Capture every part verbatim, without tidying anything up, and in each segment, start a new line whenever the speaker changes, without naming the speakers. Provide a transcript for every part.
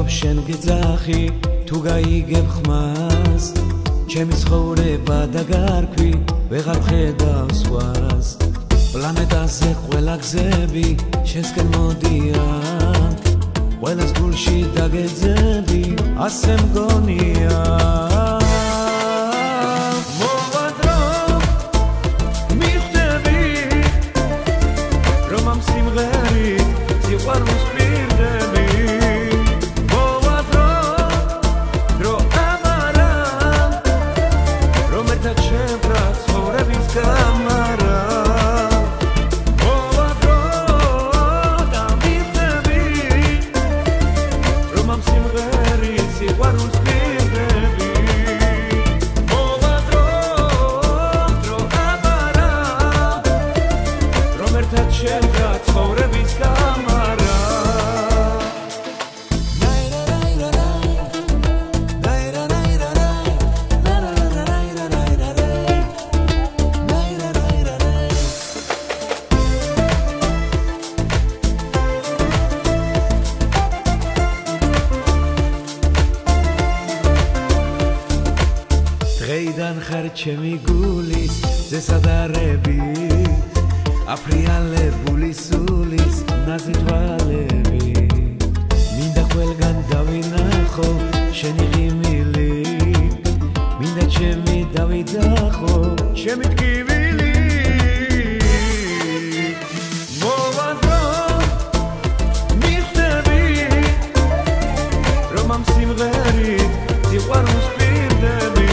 მადლობ შენ გიძახი თუ გაიგებ ხმას ჩემი ცხოვრება დაგარქვი ვეღარ ხედავ სხვას პლანეტაზე ყველა გზები შენსკენ მოდიან ყველას გულში დაგეძები ასე მგონია დღეიდან ხარ ჩემი გულის ზესადარები აფრიალებული სულის ნაზი თვალები მინდა ყველგან დავინახო შენი ღიმილი მინდა ჩემი დავიძახო ჩემი ტკივილი მოვა დრო მიხდები რომ ამ სიმღერით სიყვარულს პირდები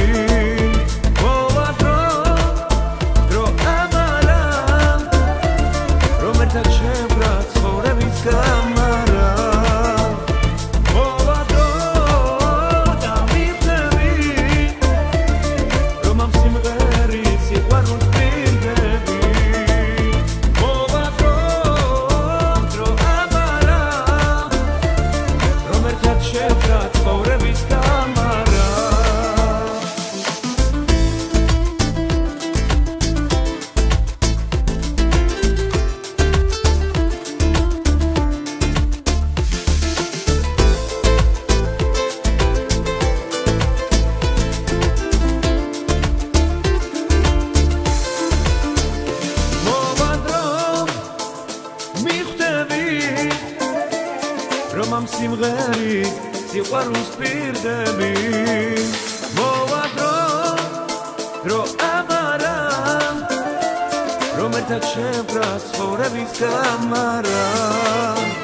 რომ ამ სიმღერით სიყვარულს პირდები მოვა დრო დრო ამარა რომ ერთად შევკრა ცხოვრების გამარა